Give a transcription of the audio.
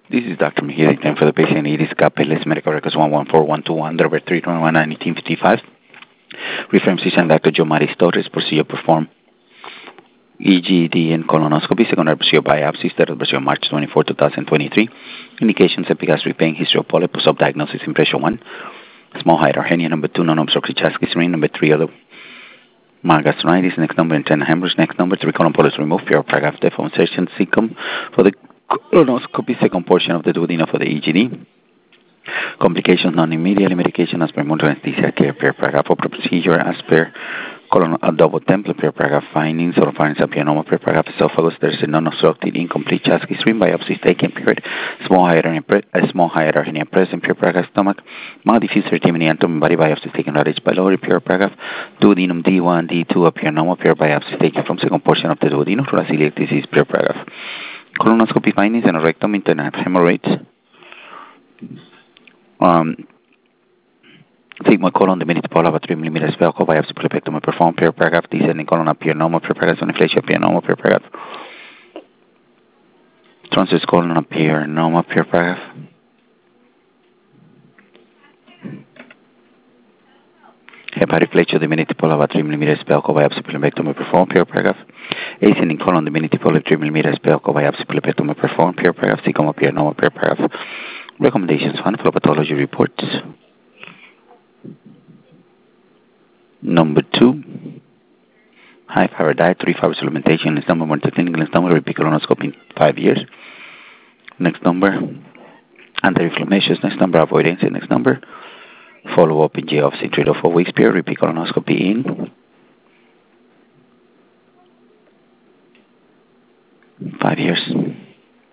This is Dr. Mejia, time for the patient. It is Capeles Medical Records 114121, November 321, 1955. Reference physician Dr. Joe Maris Torres, procedure performed EGD and colonoscopy, secondary procedure biopsy, third procedure March 24, 2023. Indications: epigastric pain, history of polyp, diagnosis, impression 1, small height or hernia, number 2, non-obstructive chest ring, number 3, other gastritis, next number, internal hemorrhage, next number, 3, colon polyps removed, pure paragraph deformation, cecum for the colonoscopy, second portion of the duodenum for the EGD. Complications, non-immediate medication as per motor anesthesia care, per paragraph of procedure as per colon double template, per paragraph findings, or findings of pianoma, per paragraph esophagus. There's a non-obstructed incomplete chest stream biopsy taken, period. Small hiatal hernia present, per paragraph stomach. Mild diffuse erythema abdomen, body biopsy taken right H. pylori, per paragraph. Duodenum D1, D2, a pianoma, per biopsy taken from second portion of the duodenum, thoracic disease, per paragraph. Colonoscopy findings and a rectum, internal hemorrhoids. Sigmoid colon, diminutive polyp of 3 mm, Velcro biopsy polypectomy performed, per paragraph. Descending colon of pianoma, per paragraph. Soniflasia pianoma, per paragraph. Transverse colon of pianoma, per paragraph. Hepatic flexure, diminutive polyp of 3 mm, Velcro biopsy polypectomy performed, per paragraph. Ascending colon, diminutive polyp 3 mm, Velcro biopsy polypectomy performed, per paragraph. Sigma pianoma, per paragraph. Recommendations: one, for pathology reports. Number 2, high fiber diet, 3 fiber supplementation. Next number, one to clinical. Next number, repeat colonoscopy in 5 years. Next number, anti-inflammations. Next number, avoidance. Next number, follow up in JOFC in 3 to 4 weeks. Period. Repeat colonoscopy in 5 years.